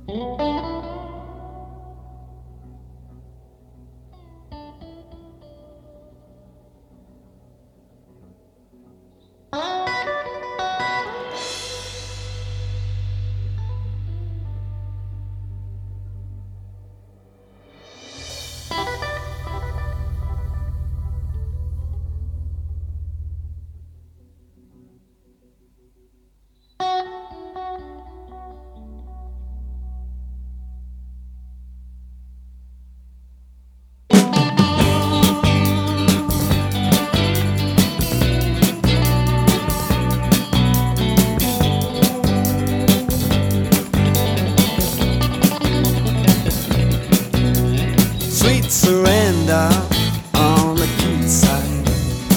Sweet surrender on the cute side.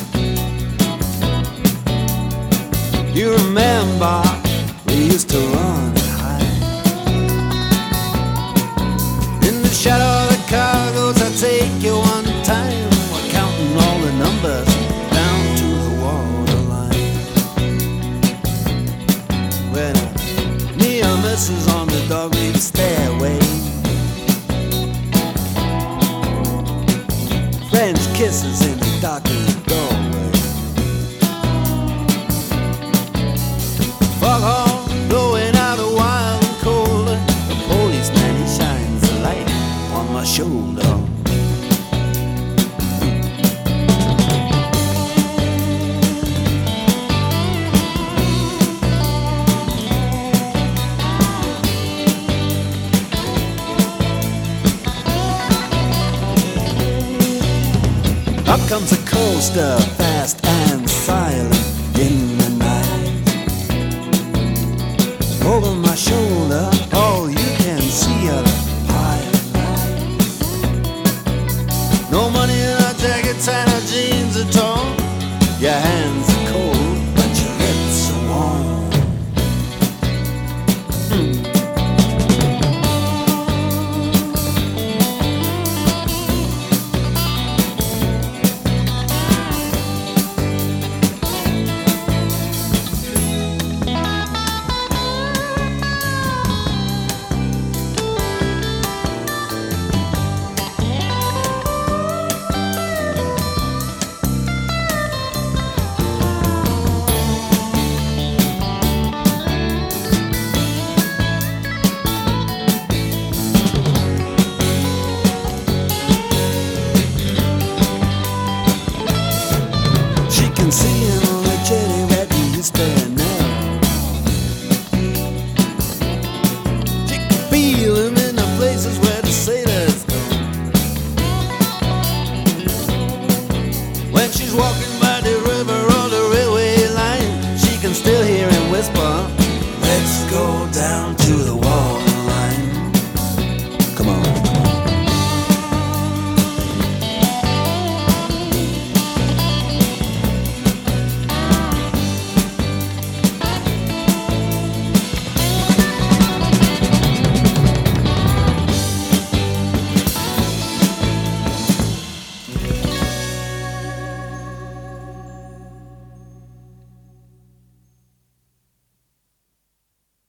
You remember we used to run and hide in the shadow of the cargoes. I take you one time. We're counting all the numbers down to the waterline. When near misses on the dog-leaf stairway, French kisses in the darkened doorway. Fog horn blowing out a wild and cold. The policeman, he shines a light on my shoulder. Up comes a coaster